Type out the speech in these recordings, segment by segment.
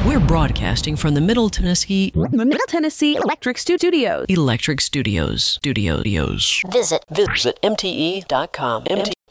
We're broadcasting from the Middle Tennessee Electric Studios. Visit MTE.com.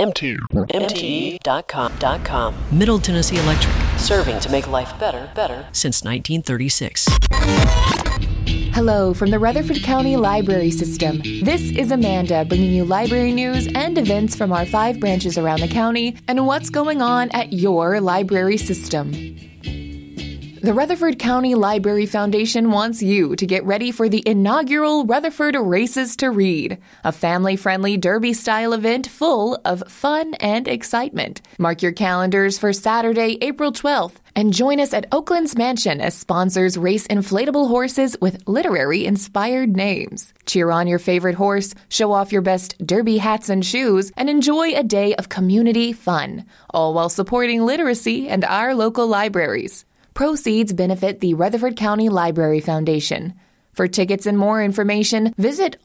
MTE.com. Middle Tennessee Electric, serving to make life better since 1936. Hello from the Rutherford County Library System. This is Amanda bringing you library news and events from our 5 branches around the county and what's going on at your library system. The Rutherford County Library Foundation wants you to get ready for the inaugural Rutherford Races to Read, a family-friendly derby-style event full of fun and excitement. Mark your calendars for Saturday, April 12th, and join us at Oakland's Mansion as sponsors race inflatable horses with literary-inspired names. Cheer on your favorite horse, show off your best derby hats and shoes, and enjoy a day of community fun, all while supporting literacy and our local libraries. Proceeds benefit the Rutherford County Library Foundation. For tickets and more information, visit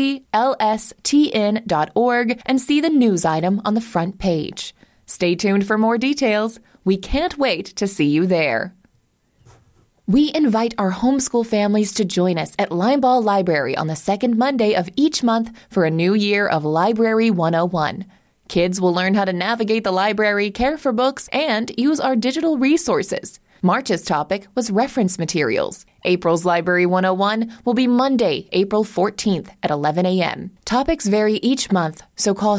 rclstn.org and see the news item on the front page. Stay tuned for more details. We can't wait to see you there. We invite our homeschool families to join us at Linebaugh Library on the second Monday of each month for a new year of Library 101. Kids will learn how to navigate the library, care for books, and use our digital resources. March's topic was reference materials. April's Library 101 will be Monday, April 14th at 11 a.m. Topics vary each month, so call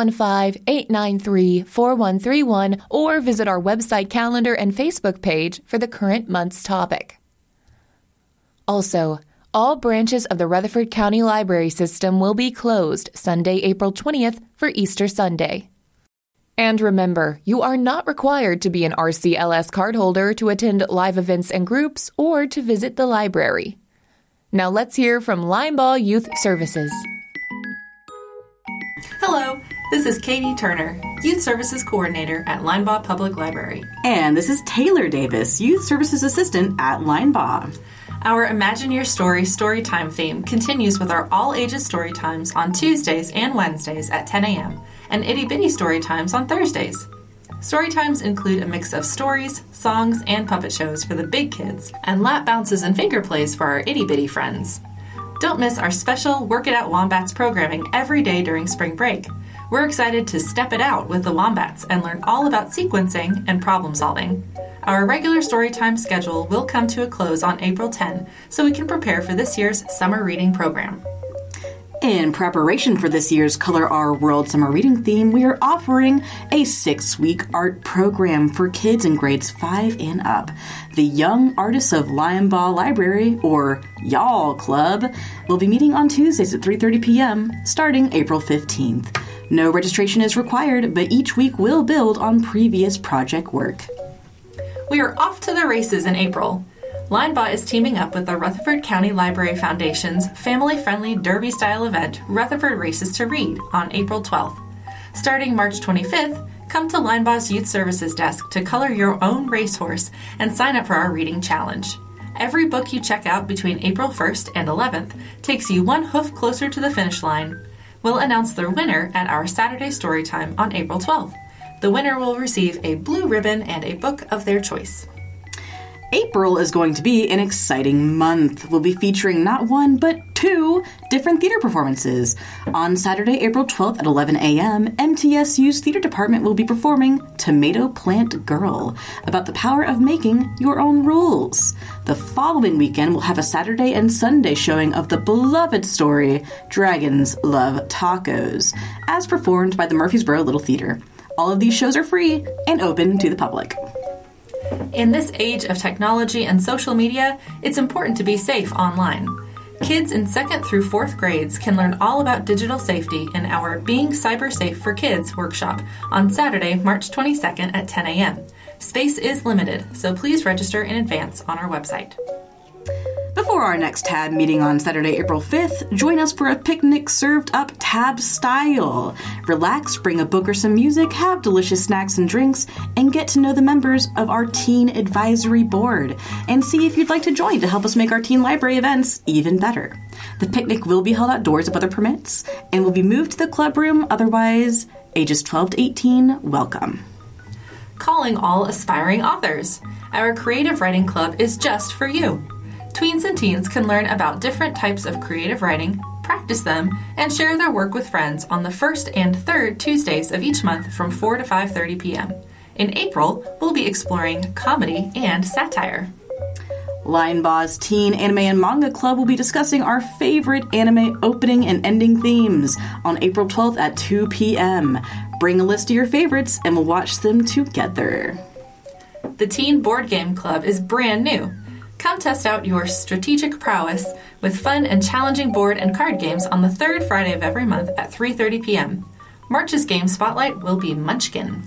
615-893-4131 or visit our website calendar and Facebook page for the current month's topic. Also, all branches of the Rutherford County Library System will be closed Sunday, April 20th for Easter Sunday. And remember, you are not required to be an RCLS cardholder to attend live events and groups or to visit the library. Now let's hear from Linebaugh Youth Services. Hello, this is Katie Turner, Youth Services Coordinator at Linebaugh Public Library. And this is Taylor Davis, Youth Services Assistant at Linebaugh. Our Imagine Your Story Storytime theme continues with our all-ages storytimes on Tuesdays and Wednesdays at 10 a.m. and itty-bitty storytimes on Thursdays. Storytimes include a mix of stories, songs, and puppet shows for the big kids, and lap bounces and finger plays for our itty-bitty friends. Don't miss our special Work It Out Wombats programming every day during spring break. We're excited to step it out with the Wombats and learn all about sequencing and problem solving. Our regular storytime schedule will come to a close on April 10, so we can prepare for this year's summer reading program. In preparation for this year's Color Our World Summer Reading theme, we are offering a 6-week art program for kids in grades 5 and up. The Young Artists of Linebaugh Library, or YALL Club, will be meeting on Tuesdays at 3:30 p.m., starting April 15th. No registration is required, but each week will build on previous project work. We are off to the races in April. Linebaugh is teaming up with the Rutherford County Library Foundation's family-friendly derby-style event, Rutherford Races to Read, on April 12th. Starting March 25th, come to Linebaugh's Youth Services desk to color your own racehorse and sign up for our reading challenge. Every book you check out between April 1st and 11th takes you one hoof closer to the finish line. We'll announce the winner at our Saturday Storytime on April 12th. The winner will receive a blue ribbon and a book of their choice. April is going to be an exciting month. We'll be featuring not one, but 2 different theater performances. On Saturday, April 12th at 11 a.m., MTSU's theater department will be performing Tomato Plant Girl, about the power of making your own rules. The following weekend, we'll have a Saturday and Sunday showing of the beloved story, Dragons Love Tacos, as performed by the Murfreesboro Little Theater. All of these shows are free and open to the public. In this age of technology and social media, it's important to be safe online. Kids in 2nd through 4th grades can learn all about digital safety in our Being Cyber Safe for Kids workshop on Saturday, March 22nd at 10 a.m. Space is limited, so please register in advance on our website. Before our next TAB meeting on Saturday, April 5th, join us for a picnic served up TAB style. Relax, bring a book or some music, have delicious snacks and drinks, and get to know the members of our Teen Advisory Board, and see if you'd like to join to help us make our teen library events even better. The picnic will be held outdoors if weather permits, and will be moved to the club room. Otherwise, ages 12 to 18, welcome. calling all aspiring authors. Our creative writing club is just for you. Tweens and teens can learn about different types of creative writing, practice them, and share their work with friends on the first and third Tuesdays of each month from 4 to 5:30 p.m. In April, we'll be exploring comedy and satire. Linebaugh's Teen Anime and Manga Club will be discussing our favorite anime opening and ending themes on April 12th at 2 p.m. Bring a list of your favorites and we'll watch them together. The Teen Board Game Club is brand new. Come test out your strategic prowess with fun and challenging board and card games on the third Friday of every month at 3:30 p.m. March's game spotlight will be Munchkin.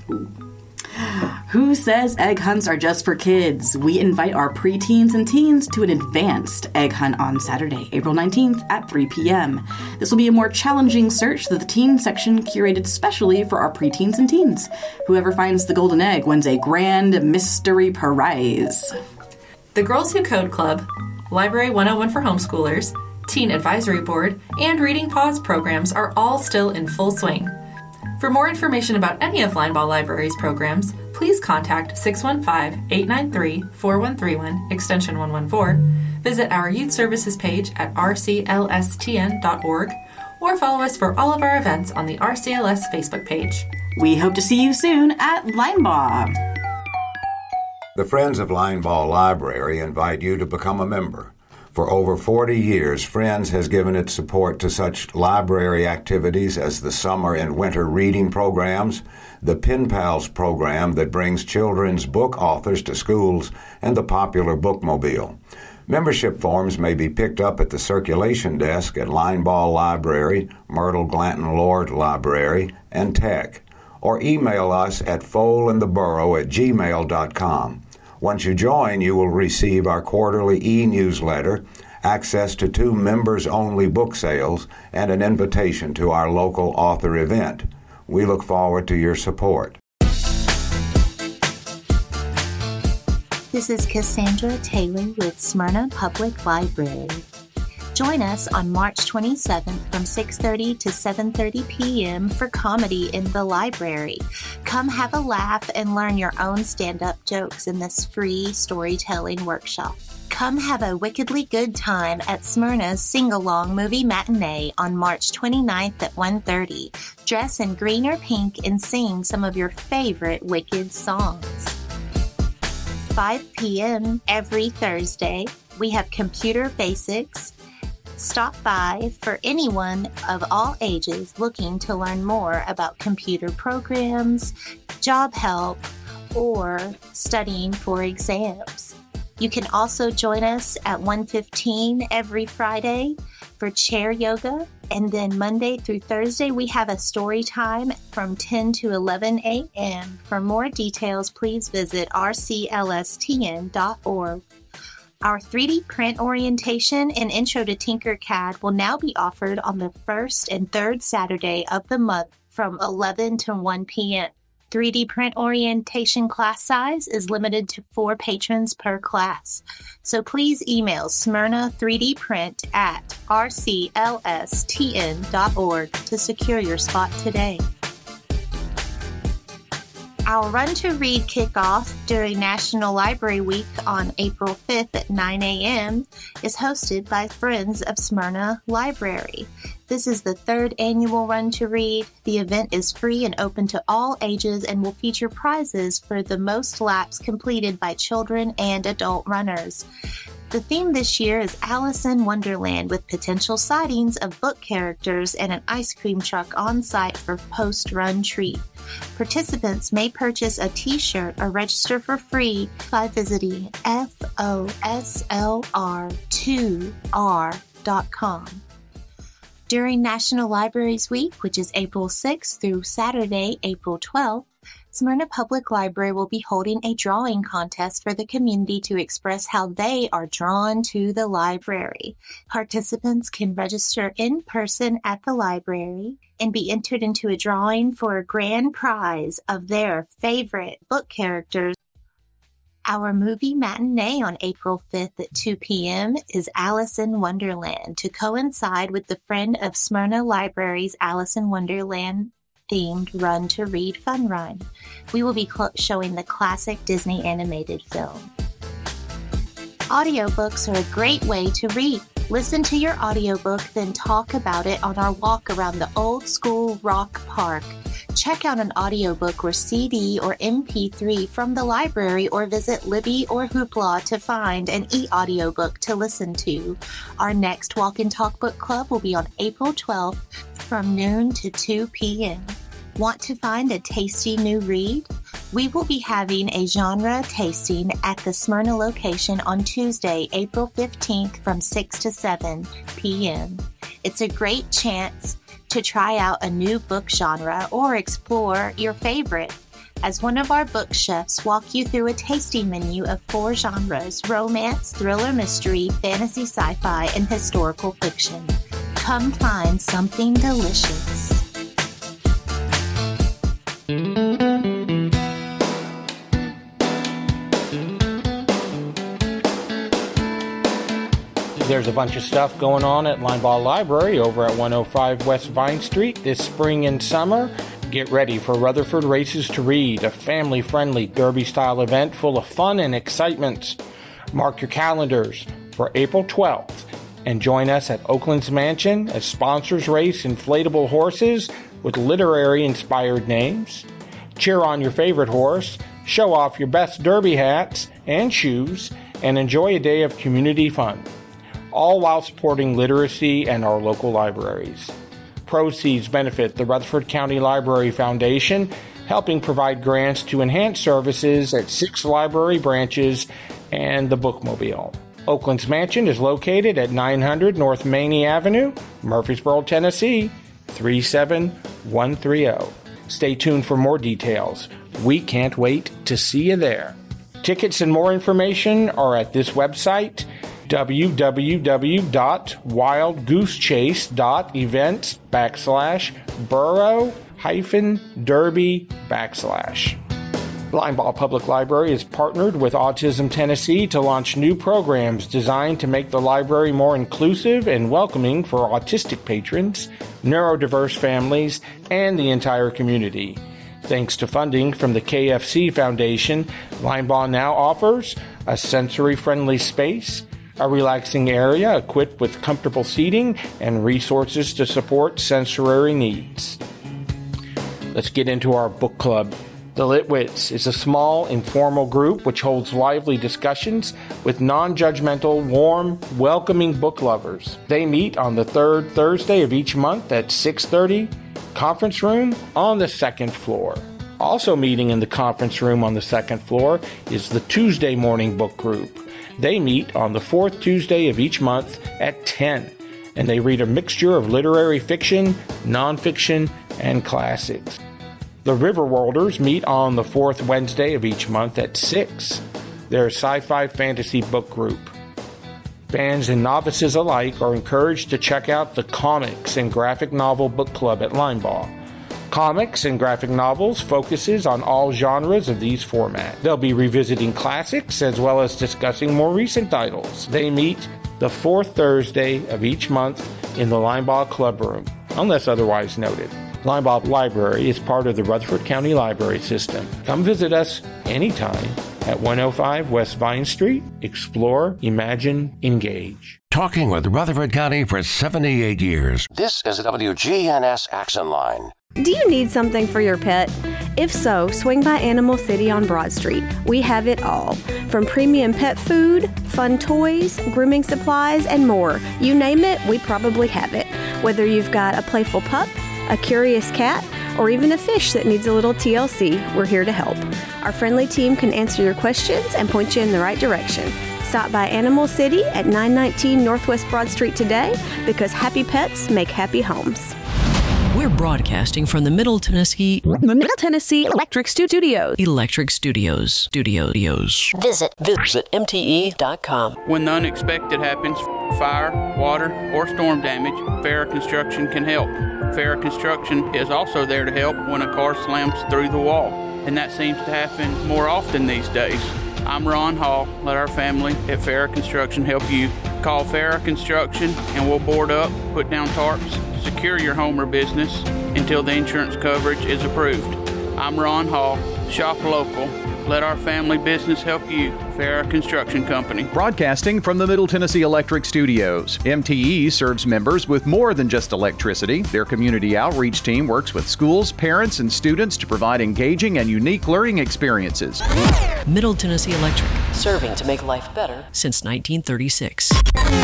Who says egg hunts are just for kids? We invite our preteens and teens to an advanced egg hunt on Saturday, April 19th at 3 p.m. This will be a more challenging search that the teen section curated specially for our preteens and teens. Whoever finds the golden egg wins a grand mystery prize. The Girls Who Code Club, Library 101 for Homeschoolers, Teen Advisory Board, and Reading Pause programs are all still in full swing. For more information about any of Linebaugh Library's programs, please contact 615-893-4131, extension 114, visit our youth services page at rclstn.org, or follow us for all of our events on the RCLS Facebook page. We hope to see you soon at Linebaugh. The Friends of Linebaugh Library invite you to become a member. For over 40 years, Friends has given its support to such library activities as the summer and winter reading programs, the Pen Pals program that brings children's book authors to schools, and the popular Bookmobile. Membership forms may be picked up at the circulation desk at Linebaugh Library, Myrtle Glanton Lord Library, and Tech, or email us at foalandtheborough@gmail.com. Once you join, you will receive our quarterly e-newsletter, access to 2 members-only book sales, and an invitation to our local author event. We look forward to your support. This is Cassandra Taylor with Smyrna Public Library. Join us on March 27th from 6:30 to 7:30 p.m. for Comedy in the Library. Come have a laugh and learn your own stand-up jokes in this free storytelling workshop. Come have a wickedly good time at Smyrna's Sing-Along Movie Matinee on March 29th at 1:30. Dress in green or pink and sing some of your favorite Wicked songs. 5 p.m. every Thursday, we have Computer Basics. Stop by for anyone of all ages looking to learn more about computer programs, job help, or studying for exams. You can also join us at 1:15 every Friday for chair yoga. And then Monday through Thursday, we have a story time from 10 to 11 a.m. For more details, please visit rclstn.org. Our 3D print orientation and Intro to Tinkercad will now be offered on the first and third Saturday of the month from 11 to 1 p.m. 3D print orientation class size is limited to 4 patrons per class. So please email Smyrna3dprint at rclstn.org to secure your spot today. Our Run to Read kickoff during National Library Week on April 5th at 9 a.m. is hosted by Friends of Smyrna Library. This is the 3rd annual Run to Read. The event is free and open to all ages and will feature prizes for the most laps completed by children and adult runners. The theme this year is Alice in Wonderland, with potential sightings of book characters and an ice cream truck on site for post-run treat. Participants may purchase a t-shirt or register for free by visiting foslr2r.com. During National Libraries Week, which is April 6th through Saturday, April 12th, Smyrna Public Library will be holding a drawing contest for the community to express how they are drawn to the library. Participants can register in person at the library and be entered into a drawing for a grand prize of their favorite book characters. Our movie matinee on April 5th at 2 p.m. is Alice in Wonderland, to coincide with the Friend of Smyrna Library's Alice in Wonderland themed Run to Read Fun Run. We will be showing the classic Disney animated film. Audiobooks are a great way to read. Listen to your audiobook, then talk about it on our walk around the Old School Rock Park. Check out an audiobook or CD or MP3 from the library, or visit Libby or Hoopla to find an e-audiobook to listen to. Our next Walk and Talk Book Club will be on April 12th from noon to 2 p.m. Want to find a tasty new read? We will be having a genre tasting at the Smyrna location on Tuesday, April 15th from 6 to 7 p.m. It's a great chance to try out a new book genre or explore your favorite. As one of our book chefs walk you through a tasting menu of 4 genres: romance, thriller, mystery, fantasy, sci-fi, and historical fiction. Come find something delicious. There's a bunch of stuff going on at Linebaugh Library over at 105 West Vine Street this spring and summer. Get ready for Rutherford Races to Read, a family-friendly derby-style event full of fun and excitement. Mark your calendars for April 12th and join us at Oakland's Mansion as sponsors race inflatable horses with literary-inspired names. Cheer on your favorite horse, show off your best derby hats and shoes, and enjoy a day of community fun, all while supporting literacy and our local libraries. Proceeds benefit the Rutherford County Library Foundation, helping provide grants to enhance services at 6 library branches and the Bookmobile. Oakland's Mansion is located at 900 North Maney Avenue, Murfreesboro, Tennessee, 37130. Stay tuned for more details. We can't wait to see you there. Tickets and more information are at this website, www.wildgoosechase.events/borough-derby/. Linebaugh Public Library is partnered with Autism Tennessee to launch new programs designed to make the library more inclusive and welcoming for autistic patrons, neurodiverse families, and the entire community. Thanks to funding from the KFC Foundation, Linebaugh now offers a sensory-friendly space, a relaxing area equipped with comfortable seating, and resources to support sensory needs. Let's get into our book club. The Litwits is a small, informal group which holds lively discussions with non-judgmental, warm, welcoming book lovers. They meet on the 3rd Thursday of each month at 6:30, conference room on the 2nd floor. Also meeting in the conference room on the 2nd floor is the Tuesday morning book group. They meet on the 4th Tuesday of each month at 10, and they read a mixture of literary fiction, nonfiction, and classics. The Riverworlders meet on the 4th Wednesday of each month at 6. They're a sci-fi fantasy book group. Fans and novices alike are encouraged to check out the Comics and Graphic Novel Book Club at Linebaugh. Comics and graphic novels focuses on all genres of these formats. They'll be revisiting classics as well as discussing more recent titles. They meet the 4th Thursday of each month in the Linebaugh Club Room, unless otherwise noted. Linebaugh Library is part of the Rutherford County Library System. Come visit us anytime at 105 West Vine Street. Explore, imagine, engage. Talking with Rutherford County for 78 years. This is the WGNS Action Line. Do you need something for your pet? If so, swing by Animal City on Broad Street. We have it all. From premium pet food, fun toys, grooming supplies, and more. You name it, we probably have it. Whether you've got a playful pup, a curious cat, or even a fish that needs a little TLC, we're here to help. Our friendly team can answer your questions and point you in the right direction. Stop by Animal City at 919 Northwest Broad Street today, because happy pets make happy homes. We're broadcasting from the Middle Tennessee Electric Studios. Visit MTE.com. When the unexpected happens, fire, water, or storm damage, Farrah Construction can help. Farrah Construction is also there to help when a car slams through the wall, and that seems to happen more often these days. I'm Ron Hall. Let our family at Farrah Construction help you. Call Farrah Construction and we'll board up, put down tarps, secure your home or business. until the insurance coverage is approved. I'm Ron Hall. Shop local. Let our family business help you. Farrah Construction Company. Broadcasting from the Middle Tennessee Electric Studios. MTE serves members with more than just electricity. Their community outreach team works with schools, parents, and students to provide engaging and unique learning experiences. Middle Tennessee Electric, serving to make life better since 1936.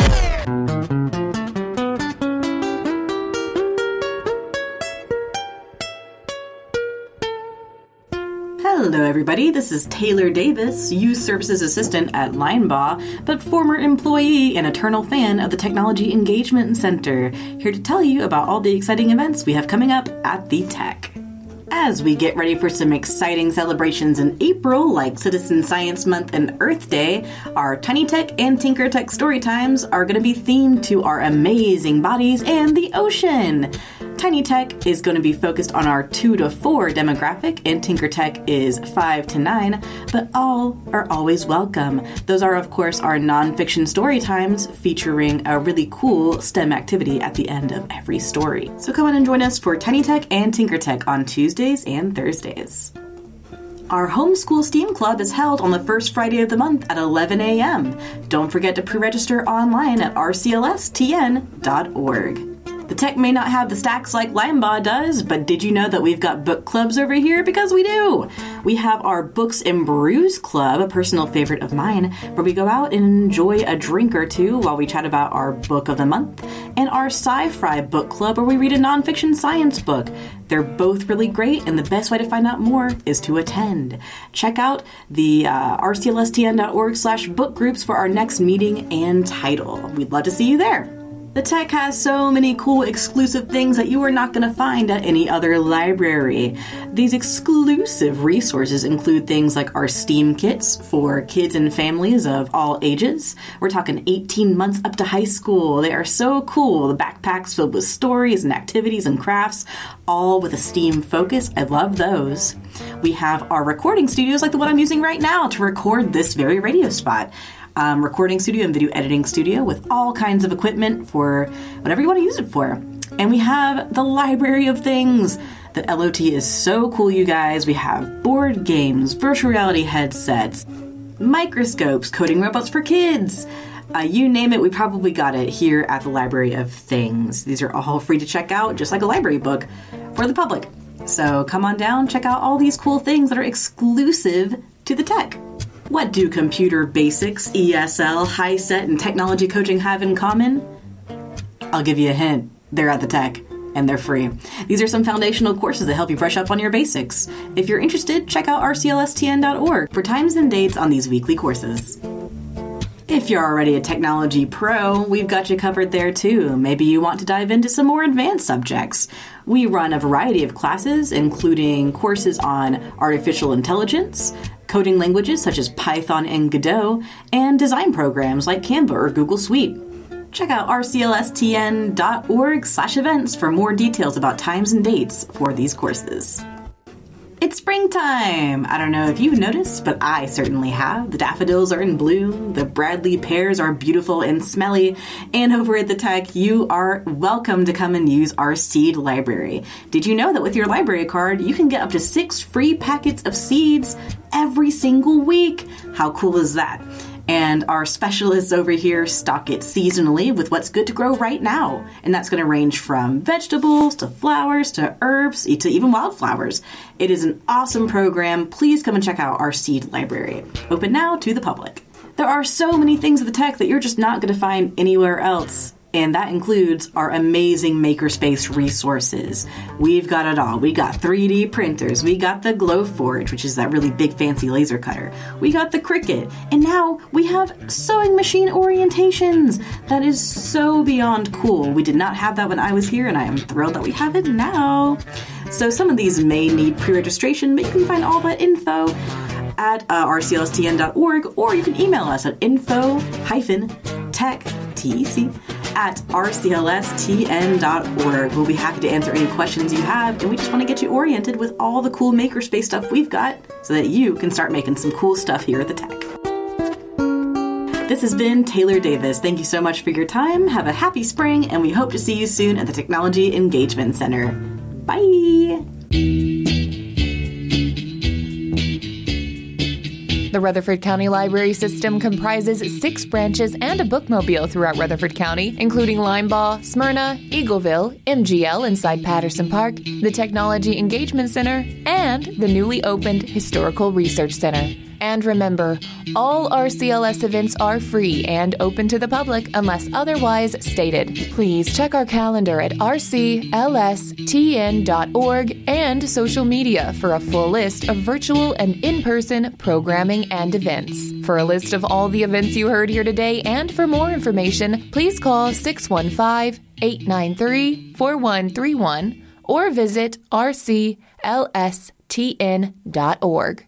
Hello everybody, this is Taylor Davis, Youth Services Assistant at Linebaugh, but former employee and eternal fan of the Technology Engagement Center, here to tell you about all the exciting events we have coming up at the Tech. As we get ready for some exciting celebrations in April, like Citizen Science Month and Earth Day, our Tiny Tech and Tinker Tech story times are going to be themed to our amazing bodies and the ocean. Tiny Tech is going to be focused on our 2 to 4 demographic, and Tinker Tech is 5 to 9, but all are always welcome. Those are, of course, our nonfiction story times featuring a really cool STEM activity at the end of every story. So come on and join us for Tiny Tech and Tinker Tech on Tuesdays and Thursdays. Our Homeschool STEAM Club is held on the first Friday of the month at 11 a.m. Don't forget to pre-register online at rclstn.org. The Tech may not have the stacks like Linebaugh does, but did you know that we've got book clubs over here? Because we do! We have our Books and Brews Club, a personal favorite of mine, where we go out and enjoy a drink or two while we chat about our book of the month, and our Sci-Fi Book Club, where we read a nonfiction science book. They're both really great, and the best way to find out more is to attend. Check out the rclstn.org/book groups for our next meeting and title. We'd love to see you there. The Tech has so many cool exclusive things that you are not going to find at any other library. These exclusive resources include things like our STEAM kits for kids and families of all ages. We're talking 18 months up to high school. They are so cool. The backpacks filled with stories and activities and crafts, all with a STEAM focus. I love those. We have our recording studios like the one I'm using right now to record this very radio spot. Recording studio and video editing studio with all kinds of equipment for whatever you want to use it for. And we have the Library of Things. The LOT is so cool, you guys. We have board games, virtual reality headsets, microscopes, coding robots for kids. You name it, we probably got it here at the Library of Things. These are all free to check out, just like a library book, for the public. So come on down, check out all these cool things that are exclusive to the Tech. What do computer basics, ESL, HiSet, and technology coaching have in common? I'll give you a hint. They're at the Tech, and they're free. These are some foundational courses that help you brush up on your basics. If you're interested, check out rclstn.org for times and dates on these weekly courses. If you're already a technology pro, we've got you covered there too. Maybe you want to dive into some more advanced subjects. We run a variety of classes, including courses on artificial intelligence, coding languages such as Python and Godot, and design programs like Canva or Google Suite. Check out rclstn.org/events for more details about times and dates for these courses. It's springtime! I don't know if you've noticed, but I certainly have. The daffodils are in bloom, the Bradley pears are beautiful and smelly, and over at the Tech, you are welcome to come and use our seed library. Did you know that with your library card, you can get up to 6 free packets of seeds every single week? How cool is that? And our specialists over here stock it seasonally with what's good to grow right now. And that's going to range from vegetables to flowers to herbs to even wildflowers. It is an awesome program. Please come and check out our seed library. Open now to the public. There are so many things at the Tech that you're just not going to find anywhere else. And that includes our amazing Makerspace resources. We've got it all. We got 3D printers. We got the Glowforge, which is that really big fancy laser cutter. We got the Cricut. And now we have sewing machine orientations. That is so beyond cool. We did not have that when I was here, and I am thrilled that we have it now. So some of these may need pre-registration, but you can find all that info at rclstn.org, or you can email us at info-tech@rclstn.org. We'll be happy to answer any questions you have, and we just want to get you oriented with all the cool Makerspace stuff we've got so that you can start making some cool stuff here at the Tech. This has been Taylor Davis. Thank you so much for your time. Have a happy spring, and we hope to see you soon at the Technology Engagement Center. Bye! The Rutherford County Library System comprises 6 branches and a bookmobile throughout Rutherford County, including Linebaugh, Smyrna, Eagleville, MGL inside Patterson Park, the Technology Engagement Center, and the newly opened Historical Research Center. And remember, all RCLS events are free and open to the public unless otherwise stated. Please check our calendar at rclstn.org and social media for a full list of virtual and in-person programming and events. For a list of all the events you heard here today and for more information, please call 615-893-4131 or visit rclstn.org.